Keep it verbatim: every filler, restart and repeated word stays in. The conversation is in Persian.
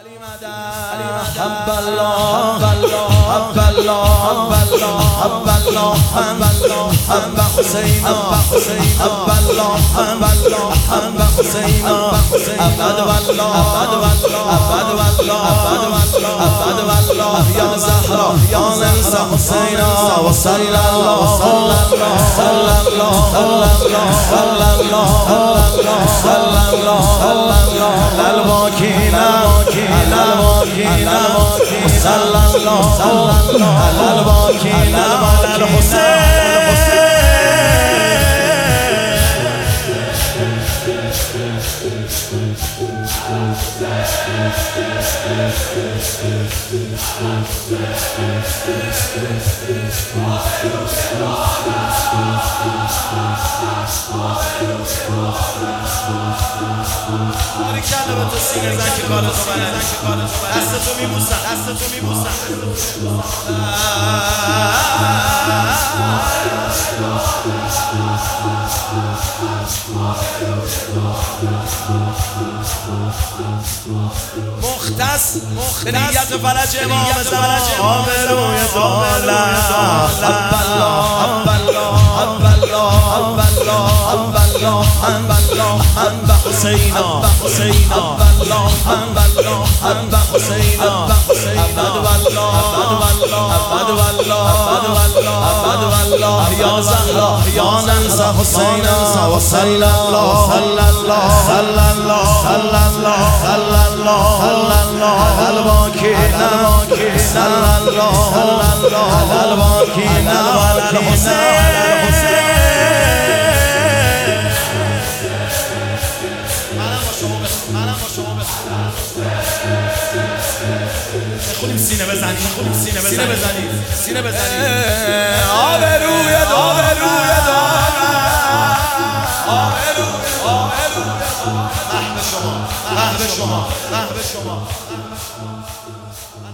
حب الله حب الله حب الله حب حسین حب الله حب الله حب حسین ابد والله ابد والله ابد والله یا زهرا یا ننسى حسین و صلی الله صلی الله صلی الله صلی الله صلی الله صلی الله الواکین الواکین الواکین صلی الله صلی الله الواکین الحسین باریکلا به تو سینه زن که کارتو بلد دستتو میبوسم دستتو میبوسم مختص به نیت فرج امام زمان آبروی بالا حب الله حب الله حب الله حب الله حب الله حب الله حب حسین حب الله حب الله حب حسین ابد والله ابد والله ابد والله یا زهرا یا ننسى حسین و صلی الله صلی الله صلی الله صلی الله صلی الله صلی الله الواکین الواکین صلی الله صلی الله الواکین الحسین خودیم سینه بزنید خودیم سینه بزنید سینه بزنید آبروی دار آبروی دار آبروی آبروی محو شما محو شما محو شما